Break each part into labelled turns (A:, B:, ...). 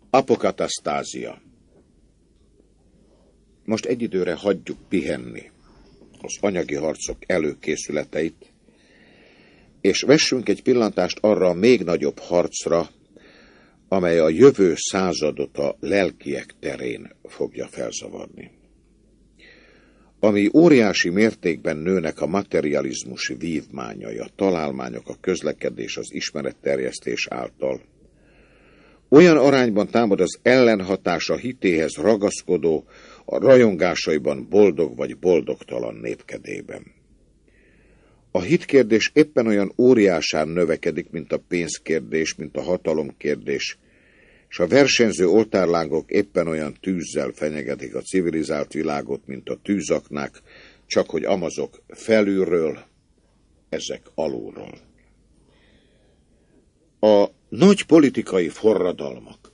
A: Apokatasztázia. Most egy időre hagyjuk pihenni az anyagi harcok előkészületeit, és vessünk egy pillantást arra a még nagyobb harcra, amely a jövő századot a lelkiek terén fogja felzavarni. Ami óriási mértékben nőnek a materializmus vívmányai, a találmányok, a közlekedés, az ismeretterjesztés által, olyan arányban támad az ellenhatás a hitéhez ragaszkodó, a rajongásaiban boldog vagy boldogtalan népkedében. A hitkérdés éppen olyan óriásán növekedik, mint a pénzkérdés, mint a hatalomkérdés, és a versenyző oltárlángok éppen olyan tűzzel fenyegetik a civilizált világot, mint a tűzaknák, csak hogy amazok felülről, ezek alulról. A nagy politikai forradalmak,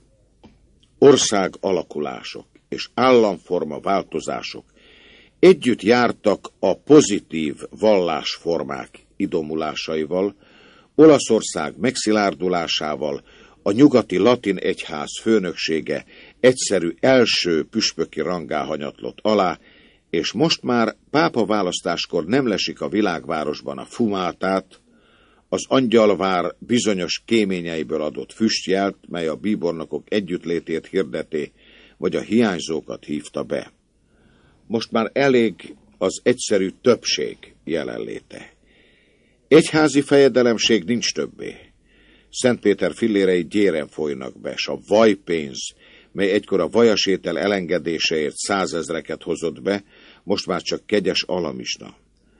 A: ország alakulások és államforma változások együtt jártak a pozitív vallásformák idomulásaival, Olaszország megszilárdulásával, a nyugati latin egyház főnöksége egyszerű első püspöki rangá hanyatlott alá, és most már pápaválasztáskor nem lesik a világvárosban a fumátát, az angyalvár bizonyos kéményeiből adott füstjelt, mely a bíbornokok együttlétét hirdeté, vagy a hiányzókat hívta be. Most már elég az egyszerű többség jelenléte. Egyházi fejedelemség nincs többé. Szentpéter fillérei gyéren folynak be, s a vajpénz, mely egykor a vajasétel elengedéseért 100 000-eket hozott be, most már csak kegyes alamisna.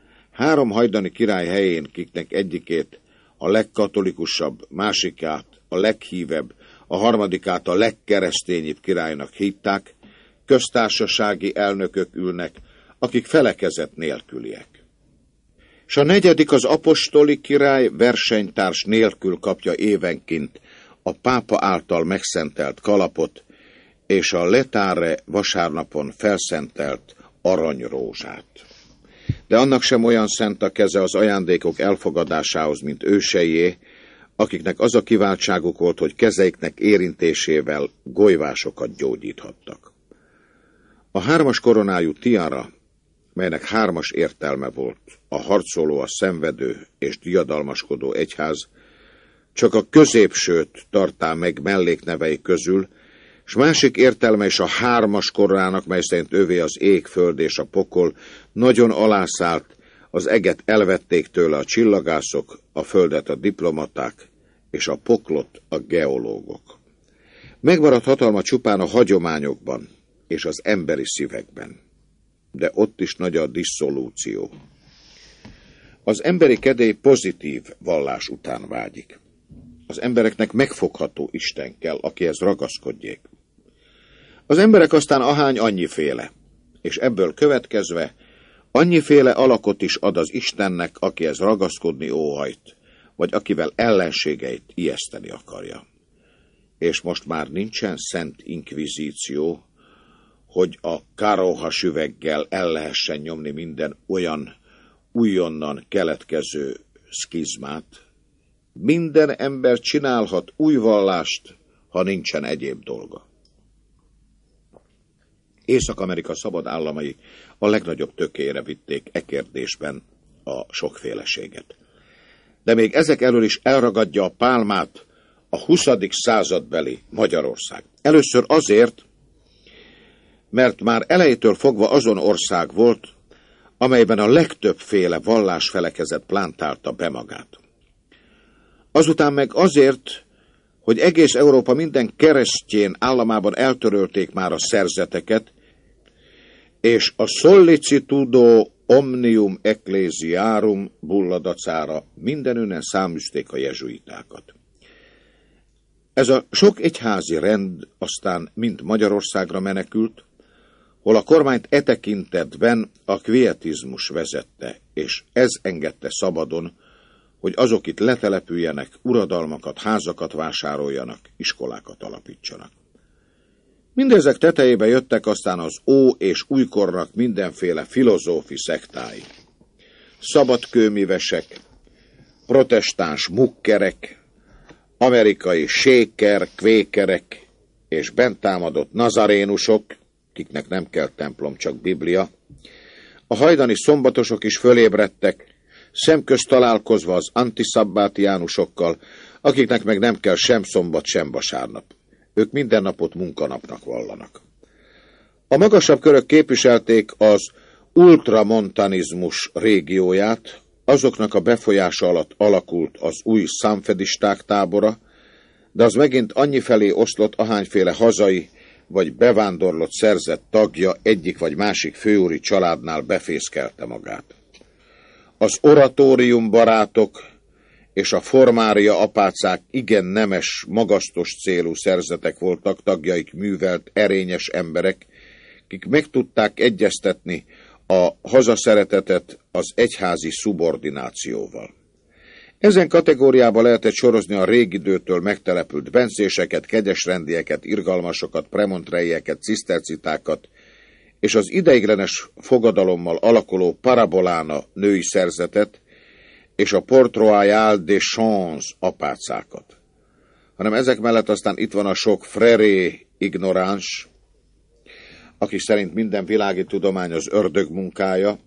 A: 3 hajdani király helyén, kiknek egyikét a legkatolikusabb, másikát a leghívebb, a harmadikát a legkeresztényibb királynak hitták, köztársasági elnökök ülnek, akik felekezet nélküliek. S a 4. az apostoli király versenytárs nélkül kapja évenként a pápa által megszentelt kalapot és a letáre vasárnapon felszentelt aranyrózsát. De annak sem olyan szent a keze az ajándékok elfogadásához, mint őseié, akiknek az a kiváltságuk volt, hogy kezeiknek érintésével golyvásokat gyógyíthattak. A 3 koronájú tiara, melynek 3 értelme volt, a harcoló, a szenvedő és diadalmaskodó egyház, csak a középsőt tartá meg melléknevei közül, és másik értelme is a 3 koronának, mely szerint övé az ég, föld és a pokol, nagyon alászállt, az eget elvették tőle a csillagászok, a földet a diplomaták, és a poklot a geológok. Megmaradt hatalma csupán a hagyományokban és az emberi szívekben, de ott is nagy a disszolúció. Az emberi kedély pozitív vallás után vágyik. Az embereknek megfogható Isten kell, akihez ragaszkodjék. Az emberek aztán ahány annyiféle, és ebből következve annyiféle alakot is ad az Istennek, akihez ragaszkodni óhajt, vagy akivel ellenségeit ijeszteni akarja. És most már nincsen szent inkvizíció, hogy a károha süveggel el lehessen nyomni minden olyan újonnan keletkező szkizmát. Minden ember csinálhat új vallást, ha nincsen egyéb dolga. Észak-Amerika szabad államai a legnagyobb tökére vitték e kérdésben a sokféleséget. De még ezek elől is elragadja a pálmát a 20. századbeli Magyarország. Először azért, mert már elejétől fogva azon ország volt, amelyben a legtöbbféle vallásfelekezet plántálta be magát. Azután meg azért, hogy egész Európa minden keresztjén államában eltörölték már a szerzeteket, és a sollicitudo omnium ecclesiarum bulla dacára mindenünnen száműzték a jezsuitákat. Ez a sok egyházi rend aztán mind Magyarországra menekült, hol a kormányt e tekintetben a kvietizmus vezette, és ez engedte szabadon, hogy azok itt letelepüljenek, uradalmakat, házakat vásároljanak, iskolákat alapítsanak. Mindezek tetejébe jöttek aztán az ó- és újkornak mindenféle filozófi szektái. Szabadkőmivesek, protestáns mukkerek, amerikai séker, kvékerek, és bent támadott nazarénusok, kiknek nem kell templom, csak Biblia, a hajdani szombatosok is fölébredtek, szemközt találkozva az antiszabbátiánusokkal, akiknek meg nem kell sem szombat, sem vasárnap. Ők minden napot munkanapnak vallanak. A magasabb körök képviselték az ultramontanizmus régióját, azoknak a befolyása alatt alakult az új számfedisták tábora, de az megint annyifelé oszlott, ahányféle hazai vagy bevándorlott szerzett tagja egyik vagy másik főúri családnál befészkelte magát. Az oratórium barátok és a formária apácák igen nemes, magasztos célú szerzetek voltak, tagjaik művelt, erényes emberek, kik meg tudták egyeztetni a hazaszeretetet az egyházi szubordinációval. Ezen kategóriába lehetett sorozni a régidőtől megtelepült bencéseket, kegyesrendieket, irgalmasokat, premontrejeket, cisztercitákat, és az ideiglenes fogadalommal alakuló parabolána női szerzetet, és a Port Royal des Champs apácákat. Hanem ezek mellett aztán itt van a sok fréré ignoráns, akik szerint minden világi tudomány az ördög munkája,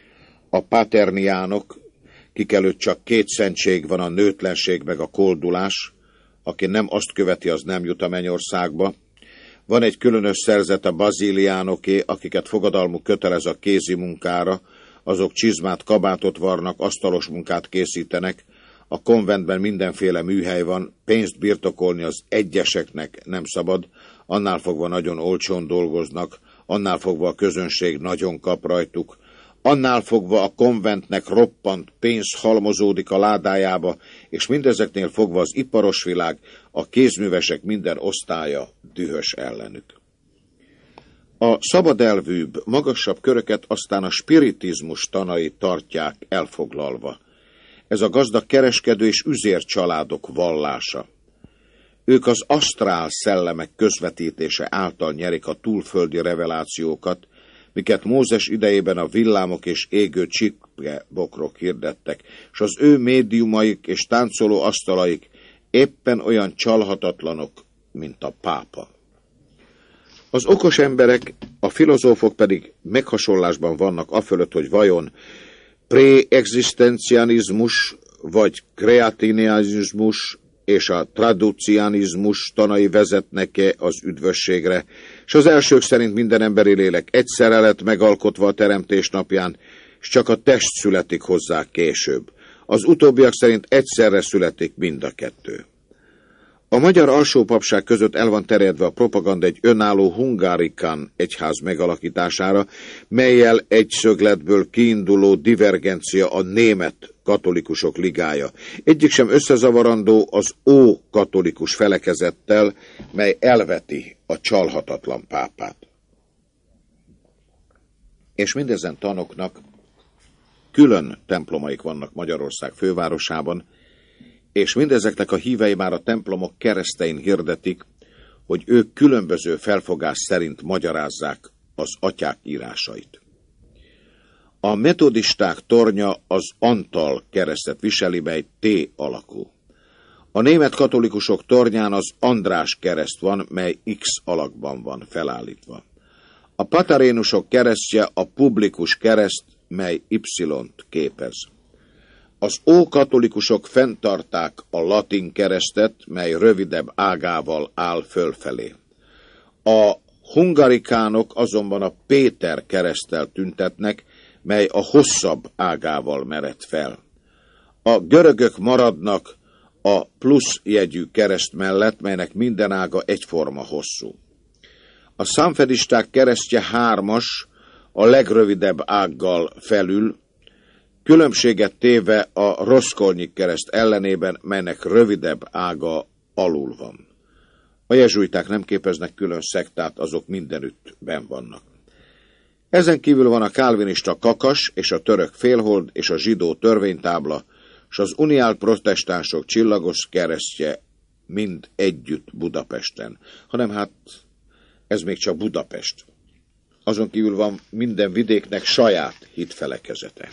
A: a paterniánok, kik előtt csak két szentség van, a nőtlenség meg a koldulás, aki nem azt követi, az nem jut a mennyországba. Van egy különös szerzet, a baziliánoké, akiket fogadalmuk kötelez a kézi munkára, azok csizmát, kabátot varnak, asztalos munkát készítenek, a konventben mindenféle műhely van, pénzt birtokolni az egyeseknek nem szabad, annál fogva nagyon olcsón dolgoznak, annál fogva a közönség nagyon kap rajtuk, annál fogva a konventnek roppant pénz halmozódik a ládájába, és mindezeknél fogva az iparos világ, a kézművesek minden osztálya dühös ellenük. A szabadelvűbb, magasabb köröket aztán a spiritizmus tanai tartják elfoglalva. Ez a gazdag kereskedő és üzér családok vallása. Ők az asztrál szellemek közvetítése által nyerik a túlföldi revelációkat, miket Mózes idejében a villámok és égő csipkebokrok hirdettek, és az ő médiumaik és táncoló asztalaik éppen olyan csalhatatlanok, mint a pápa. Az okos emberek, a filozófok pedig meghasonlásban vannak afölött, hogy vajon preexisztencianizmus vagy kreatinizmus és a traducianizmus tanai vezetnek-e az üdvösségre, és az elsők szerint minden emberi lélek egyszerre lett megalkotva a teremtés napján, és csak a test születik hozzá később. Az utóbbiak szerint egyszerre születik mind a kettő. A magyar alsópapság között el van terjedve a propaganda egy önálló hungarikan egyház megalakítására, mellyel egy szögletből kiinduló divergencia a német katolikusok ligája. Egyik sem összezavarandó az ókatolikus felekezettel, mely elveti a csalhatatlan pápát. És mindezen tanoknak külön templomaik vannak Magyarország fővárosában, és mindezeknek a hívei már a templomok keresztein hirdetik, hogy ők különböző felfogás szerint magyarázzák az atyák írásait. A metodisták tornya az Antal keresztet viseli, mely T alakú. A német katolikusok tornyán az András kereszt van, mely X alakban van felállítva. A patarénusok keresztje a publikus kereszt, mely Y-t képez. Az ókatolikusok fenntarták a latin keresztet, mely rövidebb ágával áll fölfelé. A hungarikánok azonban a Péter kereszttel tüntetnek, mely a hosszabb ágával mered fel. A görögök maradnak a plusz jegyű kereszt mellett, melynek minden ága egyforma hosszú. A számfedisták keresztje 3-as, a legrövidebb ággal felül, különbséget téve a roszkolnyik kereszt ellenében, melynek rövidebb ága alul van. A jezsuiták nem képeznek külön szektát, azok mindenütt benn vannak. Ezen kívül van a kálvinista kakas és a török félhold és a zsidó törvénytábla, és az uniált protestánsok csillagos keresztje mind együtt Budapesten. Hanem hát ez még csak Budapest. Azon kívül van minden vidéknek saját hitfelekezete.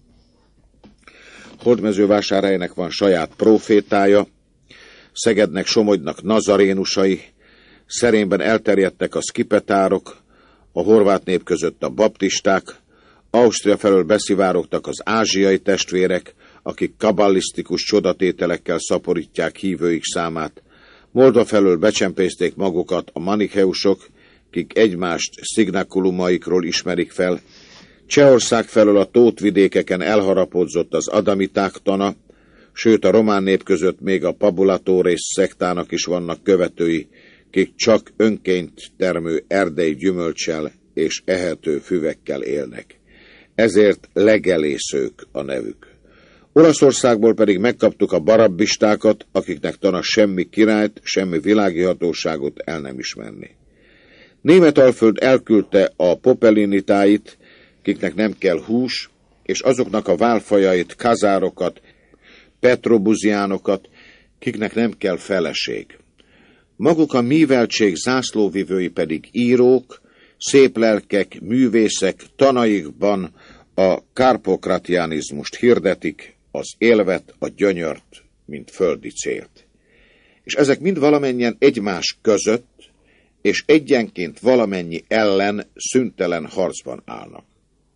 A: Hódmezővásárhelynek van saját prófétája, Szegednek, Somogynak nazarénusai, szerényben elterjedtek a szkipetárok, a horvát nép között a baptisták, Ausztria felől beszivárogtak az ázsiai testvérek, akik kaballisztikus csodatételekkel szaporítják hívőik számát, Moldva felől becsempészték magukat a manicheusok, kik egymást szignakulumaikról ismerik fel, Csehország felől a tótvidékeken elharapódzott az adamiták tana, sőt a román nép között még a Pabulatores szektának is vannak követői, kik csak önként termő erdei gyümölccsel és ehető füvekkel élnek. Ezért legelészők a nevük. Olaszországból pedig megkaptuk a barabbistákat, akiknek tana semmi királyt, semmi világi hatóságot el nem ismerni. Németalföld elküldte a popelinitáit, kiknek nem kell hús, és azoknak a válfajait, kazárokat, petrobuziánokat, kiknek nem kell feleség. Maguk a míveltség zászlóvivői pedig írók, szép lelkek, művészek, tanaikban a karpokratianizmust hirdetik, az élvet, a gyönyört, mint földi célt. És ezek mind valamennyien egymás között, és egyenként valamennyi ellen szüntelen harcban állnak.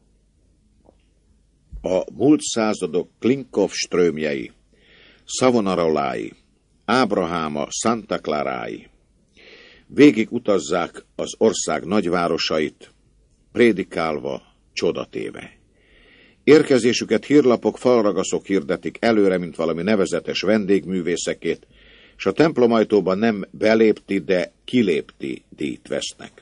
A: A múlt századok Klinkov-strömjei, Savonarolái, Ábraháma, Santa Clarái végig utazzák az ország nagyvárosait, prédikálva, csodatéve. Érkezésüket hírlapok, falragaszok hirdetik előre, mint valami nevezetes vendégművészekét, és a templomajtóban nem belépti, de kilépti díjt vesznek.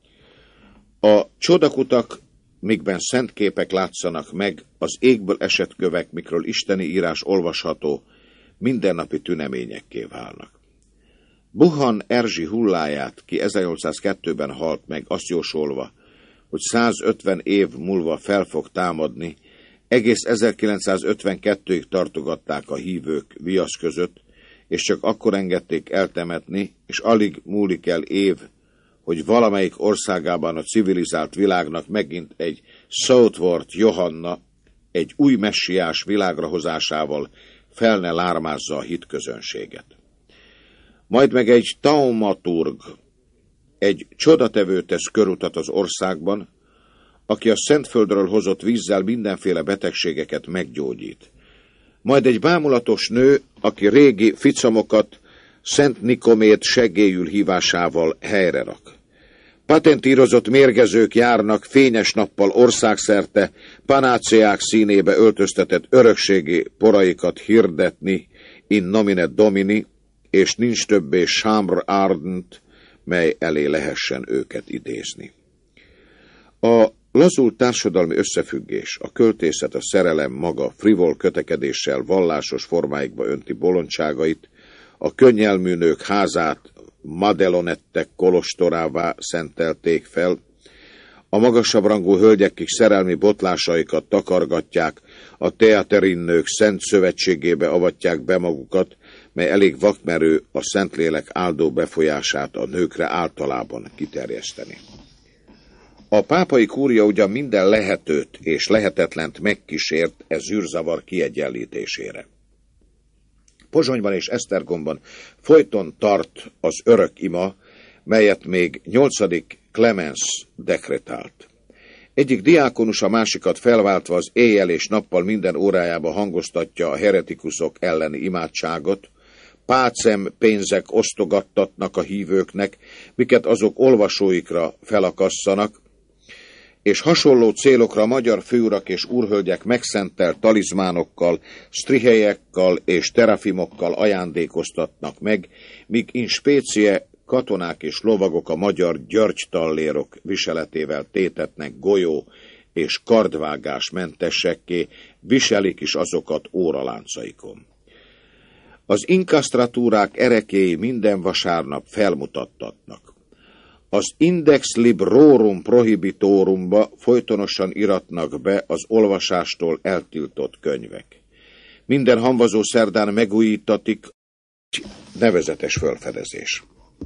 A: A csodakutak, mikben szent képek látszanak meg, az égből esett kövek, mikről isteni írás olvasható, mindennapi tüneményekké válnak. Buhan Erzsi hulláját, ki 1802-ben halt meg, azt jósolva, hogy 150 év múlva fel fog támadni, egész 1952-ig tartogatták a hívők viasz között, és csak akkor engedték eltemetni, és alig múlik el év, hogy valamelyik országában a civilizált világnak megint egy Southworth Johanna, egy új messiás világra hozásával fel ne lármázza a hitközönséget. Majd meg egy taumaturg, egy csodatevő tesz körutat az országban, aki a Szentföldről hozott vízzel mindenféle betegségeket meggyógyít. Majd egy bámulatos nő, aki régi ficamokat Szent Nikomét seggélyül hívásával helyre rak. Patentírozott mérgezők járnak fényes nappal országszerte, panáceák színébe öltöztetett örökségi poraikat hirdetni in nomine Domini, és nincs többé Chambre Ardent, mely elé lehessen őket idézni. A lazult társadalmi összefüggés, a költészet, a szerelem maga frivol kötekedéssel vallásos formáikba önti bolondságait, a könnyelmű nők házát Madelonettek kolostorává szentelték fel, a magasabb rangú hölgyek, kik szerelmi botlásaikat takargatják, a teaterinnők szent szövetségébe avatják be magukat, mely elég vakmerő a Szentlélek áldó befolyását a nőkre általában kiterjeszteni. A pápai kúria ugyan minden lehetőt és lehetetlent megkísért zűrzavar kiegyenlítésére. Pozsonyban és Esztergomban folyton tart az örök ima, melyet még 8. Clemens dekretált. Egyik diákonus a másikat felváltva az éjjel és nappal minden órájába hangoztatja a heretikusok elleni imádságot, pácem pénzek osztogattatnak a hívőknek, miket azok olvasóikra felakasszanak, és hasonló célokra a magyar főurak és úrhölgyek megszentelt talizmánokkal, strihelyekkel és terafimokkal ajándékoztatnak meg, míg in specie katonák és lovagok a magyar györgytallérok viseletével tétetnek golyó és kardvágás mentessekké, viselik is azokat óraláncaikon. Az inkasztratúrák erekéi minden vasárnap felmutattatnak. Az Index Librorum Prohibitorumba folytonosan iratnak be az olvasástól eltiltott könyvek. Minden hamvazó szerdán megújítatik nevezetes felfedezés.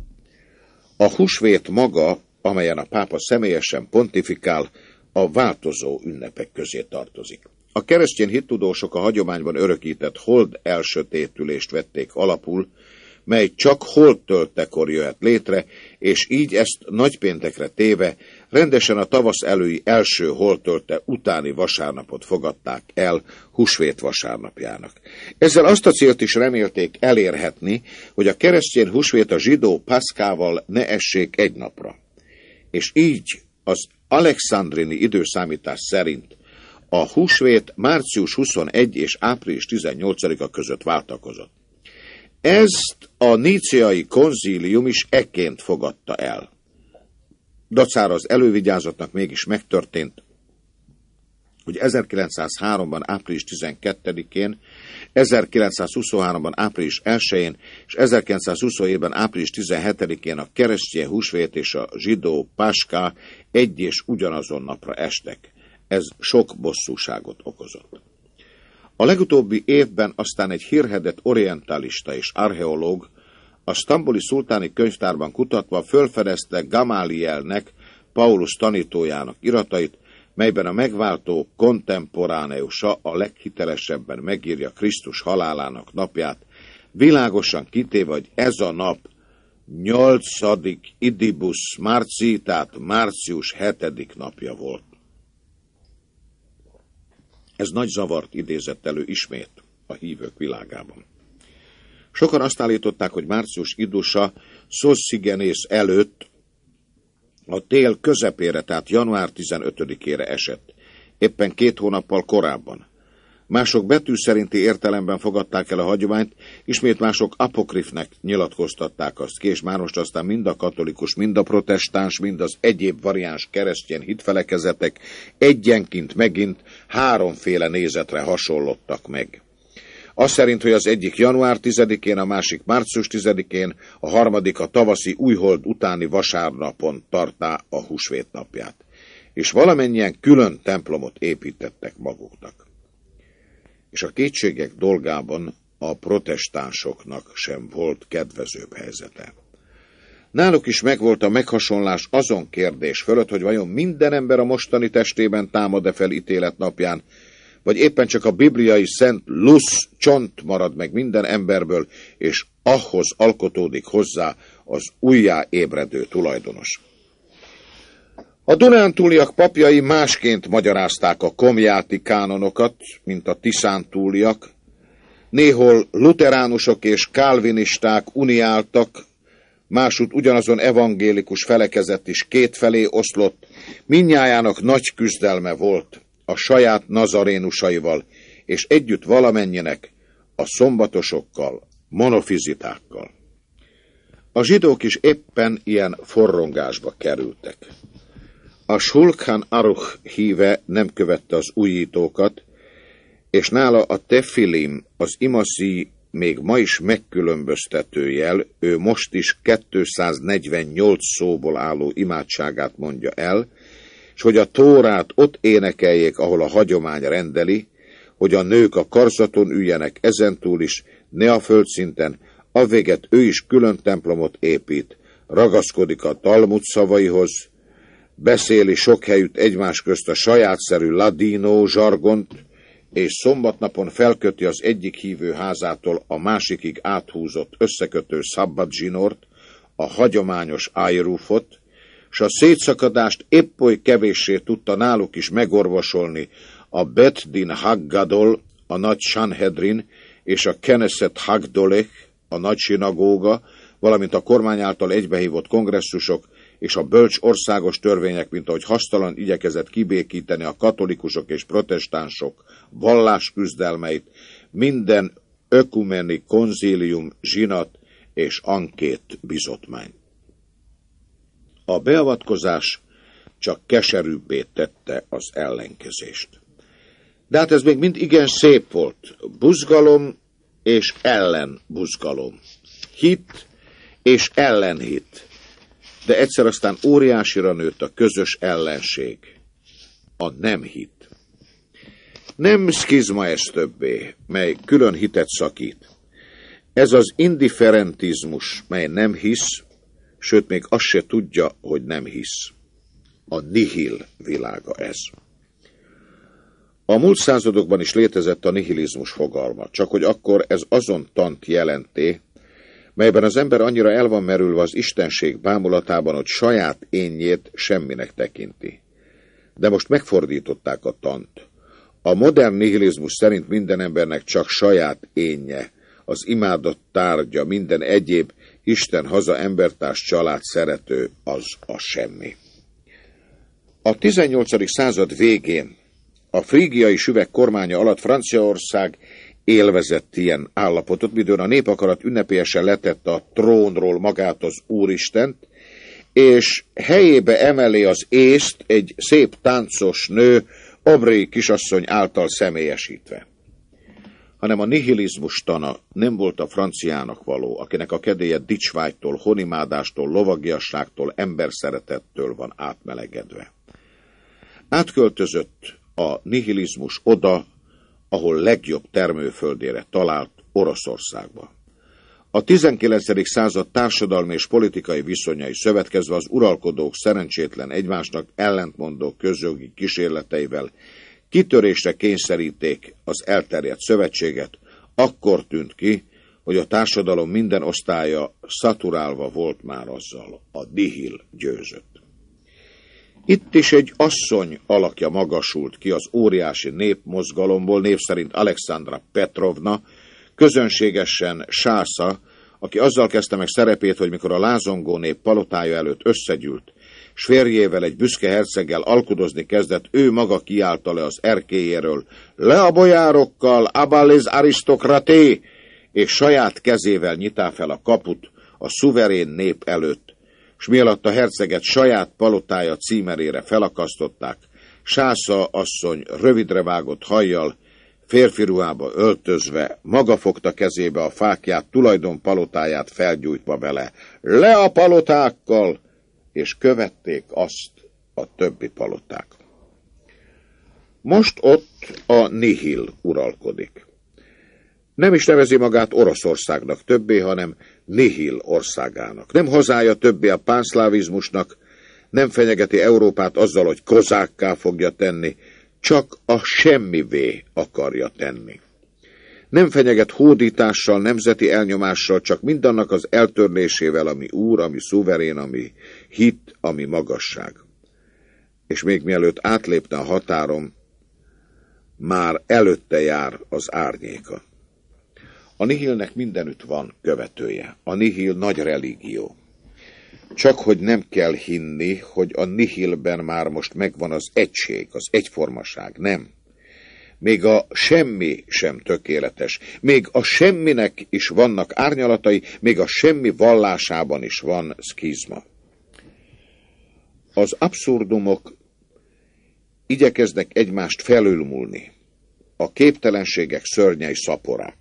A: A húsvét maga, amelyen a pápa személyesen pontifikál, a változó ünnepek közé tartozik. A keresztény hittudósok a hagyományban örökített hold elsötétülést vették alapul, mely csak holttöltekor jöhet létre, és így ezt nagypéntekre téve rendesen a tavasz elői első holttölte utáni vasárnapot fogadták el húsvét vasárnapjának. Ezzel azt a célt is remélték elérhetni, hogy a keresztény húsvét a zsidó Paszkával ne essék egy napra. És így az alexandrini időszámítás szerint a húsvét március 21 és április 18-a között váltakozott. Ezt a níceai konzílium is ekként fogadta el. Dacára az elővigyázatnak mégis megtörtént, hogy 1903-ban április 12-én, 1923-ban április 1-én és 1927-ben április 17-én a keresztény húsvét és a zsidó Páska egy és ugyanazon napra estek. Ez sok bosszúságot okozott. A legutóbbi évben aztán egy hírhedett orientalista és archeológ a sztambuli szultáni könyvtárban kutatva fölfedezte Gamálielnek, Paulus tanítójának iratait, melyben a megváltó kontemporánéusa a leghitelesebben megírja Krisztus halálának napját, világosan kitéve, hogy ez a nap 8. idibus marci, tehát március 7. napja volt. Ez nagy zavart idézett elő ismét a hívők világában. Sokan azt állították, hogy március idusa Szosszigenész előtt a tél közepére, tehát január 15-ére esett, éppen 2 hónappal korábban. Mások betű szerinti értelemben fogadták el a hagyományt, ismét mások apokrifnek nyilatkoztatták azt ki, és már most aztán mind a katolikus, mind a protestáns, mind az egyéb variáns keresztény hitfelekezetek egyenként megint 3 nézetre hasonlottak meg. Az szerint, hogy az egyik január 10-én, a másik március 10-én, a harmadik a tavaszi újhold utáni vasárnapon tartá a húsvét napját. És valamennyien külön templomot építettek maguknak. És a kétségek dolgában a protestánsoknak sem volt kedvezőbb helyzete. Náluk is megvolt a meghasonlás azon kérdés fölött, hogy vajon minden ember a mostani testében támad-e fel ítélet napján, vagy éppen csak a bibliai szent lusz csont marad meg minden emberből, és ahhoz alkotódik hozzá az újjáébredő tulajdonos. A dunántúliak papjai másként magyarázták a komjáti kánonokat, mint a tiszántúliak. Néhol luteránusok és kálvinisták uniáltak, másút ugyanazon evangélikus felekezet is kétfelé oszlott, mindnyájának nagy küzdelme volt a saját nazarénusaival, és együtt valamennyinek a szombatosokkal, monofizitákkal. A zsidók is éppen ilyen forrongásba kerültek. A Shulchan Aruch híve nem követte az újítókat, és nála a tefilim, az imaszi még ma is megkülönböztető jel, ő most is 248 szóból álló imádságát mondja el, és hogy a Tórát ott énekeljék, ahol a hagyomány rendeli, hogy a nők a karzaton üljenek ezentúl is, ne a földszinten, avvéget ő is külön templomot épít, ragaszkodik a Talmud szavaihoz, beszéli sok helyütt egymás közt a sajátszerű ladino zsargont, és szombatnapon felköti az egyik hívő házától a másikig áthúzott összekötő szabbadzsinort, a hagyományos ájrúfot, s a szétszakadást épp oly kevéssé tudta náluk is megorvosolni a Bet Din Haggadol, a nagy Sanhedrin, és a Knesset Hagdolech, a nagy sinagóga, valamint a kormány által egybehívott kongresszusok, és a bölcs országos törvények, mint ahogy hasztalan igyekezett kibékíteni a katolikusok és protestánsok vallásküzdelmeit, minden ökumeni konzílium, zsinat és ankét bizottmány. A beavatkozás csak keserűbbé tette az ellenkezést. De hát ez még mind igen szép volt. Buzgalom és ellenbuzgalom. Hit és ellenhit. De egyszer aztán óriásira nőtt a közös ellenség. A nem hit. Nem szkizma ez többé, mely külön hitet szakít. Ez az indifferentizmus, mely nem hisz, sőt még azt se tudja, hogy nem hisz. A nihil világa ez. A múlt századokban is létezett a nihilizmus fogalma, csak hogy akkor ez azon tant jelenté, melyben az ember annyira el van merülve az istenség bámulatában, hogy saját énjét semminek tekinti. De most megfordították a tant. A modern nihilizmus szerint minden embernek csak saját énje, az imádat tárgya, minden egyéb Isten, haza, embertárs, család, szerető, az a semmi. A 18. század végén a frígiai süveg kormánya alatt Franciaország élvezett ilyen állapotot, midőn a népakarat ünnepélyesen letette a trónról magát az Úristent, és helyébe emeli az észt egy szép táncos nő, Aubry kisasszony által személyesítve. Hanem a nihilizmus tana nem volt a franciának való, akinek a kedélye dicsvágytól, honimádástól, lovagiasságtól, emberszeretettől van átmelegedve. Átköltözött a nihilizmus oda, ahol legjobb termőföldére talált, Oroszországba. A 19. század társadalmi és politikai viszonyai szövetkezve az uralkodók szerencsétlen, egymásnak ellentmondó közjogi kísérleteivel kitörésre kényszeríték az elterjedt szövetséget, akkor tűnt ki, hogy a társadalom minden osztálya szaturálva volt már azzal, a nihil győzött. Itt is egy asszony alakja magasult ki az óriási népmozgalomból, név szerint Alexandra Petrovna, közönségesen Sásza, aki azzal kezdte meg szerepét, hogy mikor a lázongó nép palotája előtt összegyűlt, s férjével, egy büszke herceggel alkudozni kezdett, ő maga kiállta le az erkélyéről, le a bojárokkal, abat les aristokraté, és saját kezével nyitá fel a kaput a szuverén nép előtt, s mielatt a herceget saját palotája címerére felakasztották, Sásza asszony rövidre vágott hajjal, férfi ruhába öltözve, maga fogta kezébe a fákját, tulajdon palotáját felgyújtva vele, le a palotákkal, és követték azt a többi paloták. Most ott a nihil uralkodik. Nem is nevezi magát Oroszországnak többé, hanem nihil országának. Nem hazája többé a pánszlávizmusnak, nem fenyegeti Európát azzal, hogy kozákká fogja tenni, csak a semmivé akarja tenni. Nem fenyeget hódítással, nemzeti elnyomással, csak mindannak az eltörlésével, ami úr, ami szuverén, ami hit, ami magasság. És még mielőtt átlépne a határon, már előtte jár az árnyéka. A nihilnek mindenütt van követője. A nihil nagy religió. Csak hogy nem kell hinni, hogy a nihilben már most megvan az egység, az egyformaság. Nem. Még a semmi sem tökéletes. Még a semminek is vannak árnyalatai, még a semmi vallásában is van szkizma. Az abszurdumok igyekeznek egymást felülmúlni. A képtelenségek szörnyei szaporák.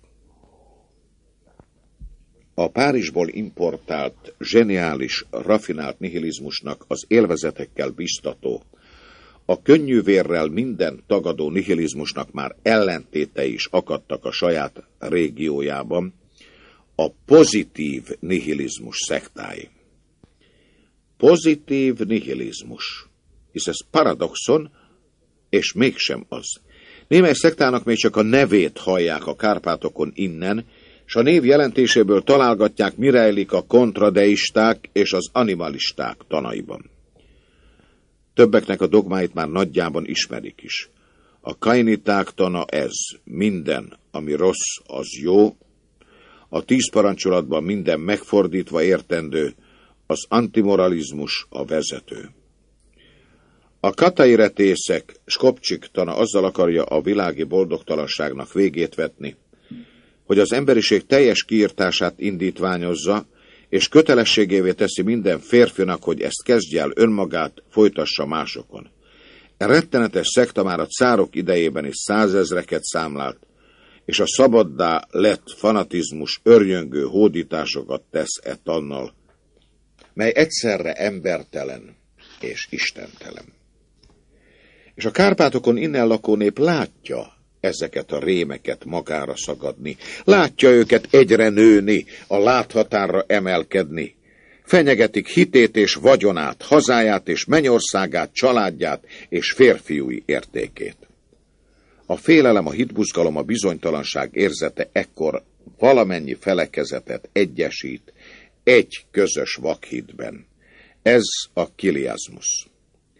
A: A Párizsból importált, zseniális, rafinált nihilizmusnak az élvezetekkel biztató, a könnyűvérrel minden tagadó nihilizmusnak már ellentétei is akadtak a saját régiójában, a pozitív nihilizmus szektái. Pozitív nihilizmus, hisz ez paradoxon, és mégsem az. Némely szektának még csak a nevét hallják a Kárpátokon innen, s a név jelentéséből találgatják, mi rejlik a kontradeisták és az animalisták tanaiban. Többeknek a dogmáit már nagyjában ismerik is. A kainiták tana ez, minden, ami rossz, az jó, a 10 parancsolatban minden megfordítva értendő, az antimoralizmus a vezető. A katairetészek Skopcsik tana azzal akarja a világi boldogtalanságnak végét vetni, hogy az emberiség teljes kiirtását indítványozza, és kötelességévé teszi minden férfinak, hogy ezt kezdje el önmagát, folytassa másokon. E rettenetes szekta már a cárok idejében is 100 000-eket számlált, és a szabaddá lett fanatizmus örjöngő hódításokat tesz e tannal, mely egyszerre embertelen és istentelen. És a Kárpátokon innen lakó nép látja ezeket a rémeket magára szagadni, látja őket egyre nőni, a láthatárra emelkedni. Fenyegetik hitét és vagyonát, hazáját és mennyországát, családját és férfiúi értékét. A félelem, a hitbuzgalom, a bizonytalanság érzete ekkor valamennyi felekezetet egyesít egy közös vakhitben. Ez a kiliazmus.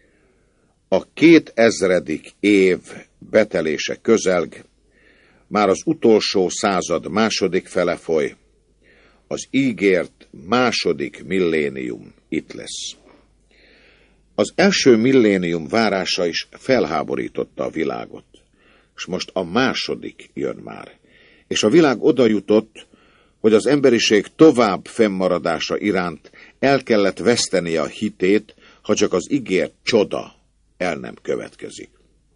A: A 2000. év betelése közelg, már az utolsó század második fele foly, az ígért második millénium itt lesz. Az első millénium várása is felháborította a világot, és most a második jön már. És a világ oda jutott, hogy az emberiség tovább fennmaradása iránt el kellett vesztenie a hitét, ha csak az ígért csoda el nem következik.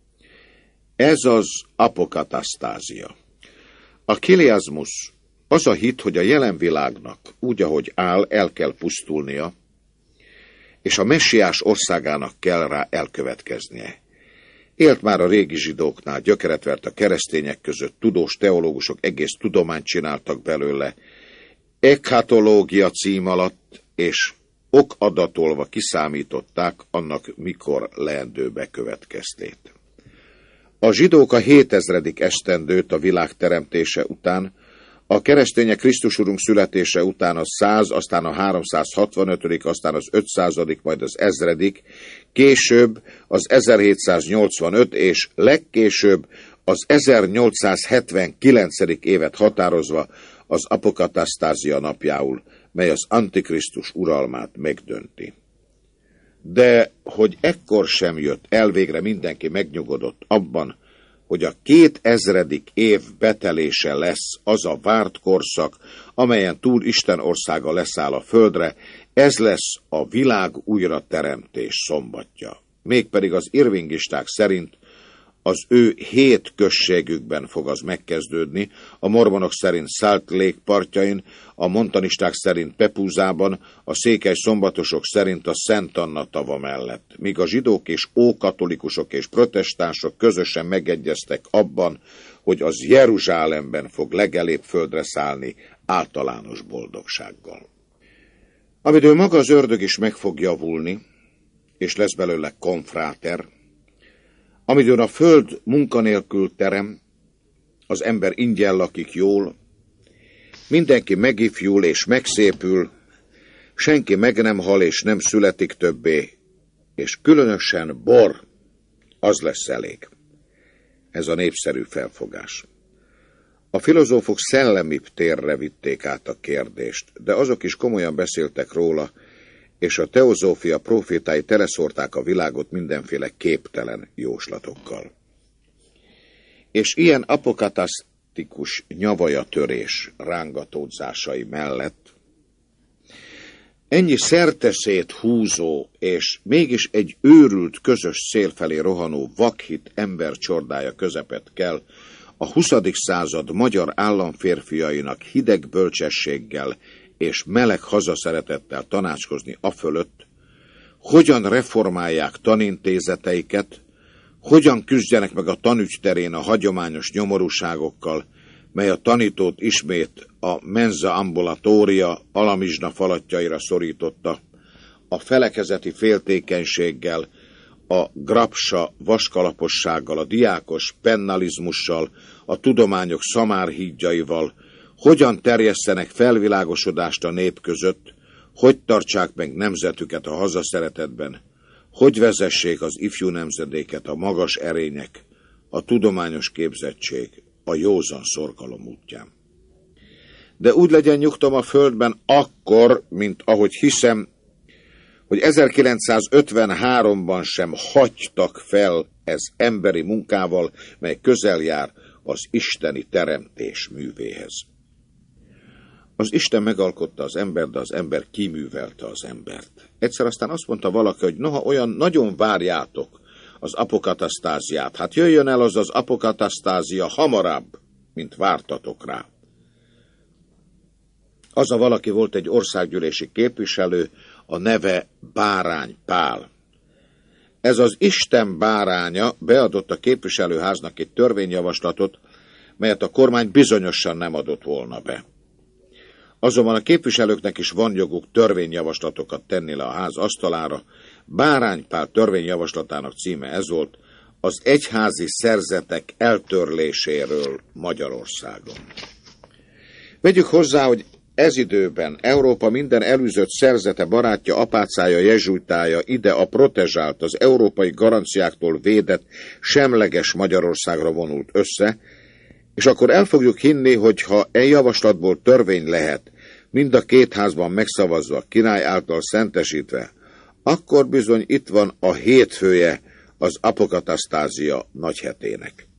A: Ez az apokatasztázia. A kiliazmus az a hit, hogy a jelen világnak úgy, ahogy áll, el kell pusztulnia, és a messiás országának kell rá elkövetkeznie. Élt már a régi zsidóknál, gyökeret vert a keresztények között, tudós teológusok egész tudományt csináltak belőle, ekhatológia cím alatt, és okadatolva kiszámították annak mikor leendő bekövetkeztét. A zsidók a 7000. esztendőt a világ teremtése után, a keresztények Krisztus Urunk születése után a 100, aztán a 365., aztán az 500., majd az 1000., később az 1785 és legkésőbb az 1879. évet határozva az apokatasztázia napjául, mely az Antikrisztus uralmát megdönti. De hogy ekkor sem jött el, végre mindenki megnyugodott abban, hogy a 2000. év betelése lesz az a várt korszak, amelyen túl Isten országa leszáll a földre, ez lesz a világ újrateremtés szombatja. Mégpedig az irvingisták szerint az ő 7 községükben fog az megkezdődni, a mormonok szerint Salt Lake partjain, a montanisták szerint Pepúzában, a székely szombatosok szerint a Szent Anna tava mellett, míg a zsidók és ókatolikusok és protestánsok közösen megegyeztek abban, hogy az Jeruzsálemben fog legelébb földre szállni általános boldogsággal. Amidől maga az ördög is meg fog javulni, és lesz belőle konfráter, amidőn a föld munkanélkül terem, az ember ingyen lakik jól, mindenki megifjul és megszépül, senki meg nem hal és nem születik többé, és különösen bor, az lesz elég. Ez a népszerű felfogás. A filozófok szellemibb térre vitték át a kérdést, de azok is komolyan beszéltek róla, és a teozófia profétái teleszórták a világot mindenféle képtelen jóslatokkal. És ilyen apokatasztikus nyavajatörés rángatódzásai mellett ennyi szerteszét húzó és mégis egy őrült közös szél felé rohanó vakhit embercsordája közepet kell a 20. század magyar államférfiainak hideg bölcsességgel és meleg hazaszeretettel tanácskozni afölött, hogyan reformálják tanintézeteiket, hogyan küzdjenek meg a tanügy terén a hagyományos nyomorúságokkal, mely a tanítót ismét a menza ambulatória alamizsna falatjaira szorította, a felekezeti féltékenységgel, a grapsa vaskalapossággal, a diákos pennalizmussal, a tudományok szamárhídjaival, hogyan terjesszenek felvilágosodást a nép között, hogy tartsák meg nemzetüket a hazaszeretetben, hogy vezessék az ifjú nemzedéket a magas erények, a tudományos képzettség, a józan szorgalom útján. De úgy legyen nyugtom a földben akkor, mint ahogy hiszem, hogy 1953-ban sem hagytak fel ez emberi munkával, mely közel jár az isteni teremtés művéhez. Az Isten megalkotta az embert, de az ember kiművelte az embert. Egyszer aztán azt mondta valaki, hogy noha olyan nagyon várjátok az apokatasztáziát, hát jöjjön el az apokatasztázia hamarabb, mint vártatok rá. Az a valaki volt egy országgyűlési képviselő, a neve Bárány Pál. Ez az Isten báránya beadott a képviselőháznak egy törvényjavaslatot, melyet a kormány bizonyosan nem adott volna be. Azonban a képviselőknek is van joguk törvényjavaslatokat tenni le a ház asztalára. Bárány Pál törvényjavaslatának címe ez volt: az egyházi szerzetek eltörléséről Magyarországon. Vegyük hozzá, hogy ez időben Európa minden elűzött szerzete, barátja, apácája, jezsuitája ide a protezsált, az európai garanciáktól védett, semleges Magyarországra vonult össze, és akkor el fogjuk hinni, hogy ha e javaslatból törvény lehet, mind a két házban megszavazva, király által szentesítve, akkor bizony itt van a hétfője az apokatasztázia nagyhetének.